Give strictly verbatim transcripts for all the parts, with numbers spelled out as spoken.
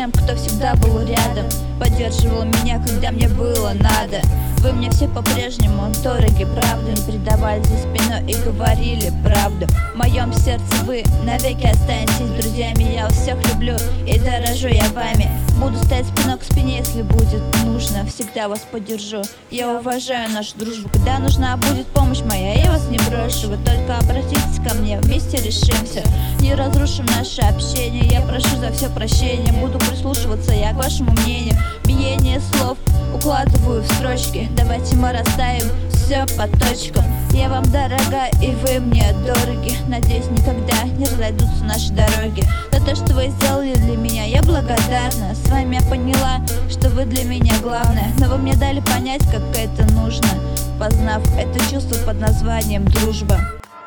тем, кто всегда был рядом, поддерживал меня, когда мне было надо. Вы мне все по-прежнему дороги, правда, не предавали за спиной и говорили правду. В моем сердце вы навеки останетесь друзьями. Я вас всех люблю и дорожу я вами. Буду стоять спиной к спине, если будет нужно. Всегда вас поддержу. Я уважаю нашу дружбу. Когда нужна будет помощь моя, я вас не брошу. Вы только обратитесь ко мне, вместе решим все. Не разрушим наше общение. Я прошу за все прощения. Буду прислушиваться я к вашему мнению. Биение слов укладываю в строчки. Давайте мы расставим все по точкам. Я вам дорога и вы мне дороги. Надеюсь, никогда не разойдутся наши дороги. За то, что вы сделали для меня, я благодарна. С вами я поняла, что вы для меня главное. Но вы мне дали понять, как это нужно, познав это чувство под названием дружба.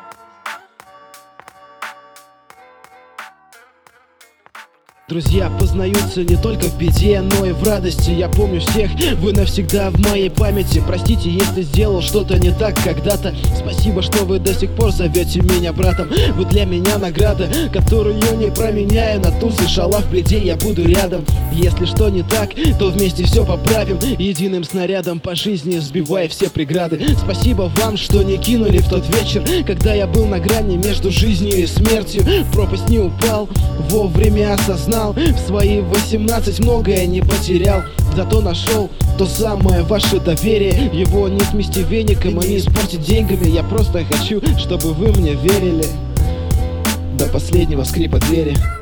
Друзья познаются не только в беде, но и в радости. Я помню всех, вы навсегда в моей памяти. Простите, если сделал что-то не так когда-то. Спасибо, что вы до сих пор зовете меня братом. Вы для меня награда, которую не променяю на туз и шалав в беде. Я буду рядом. Если что не так, то вместе все поправим. Единым снарядом по жизни сбивая все преграды. Спасибо вам, что не кинули в тот вечер, когда я был на грани между жизнью и смертью. В пропасть не упал, вовремя осознал. В свои восемнадцать многое не потерял, зато нашел то самое ваше доверие. Его не смести веником и не испортить деньгами. Я просто хочу, чтобы вы мне верили до последнего скрипа двери.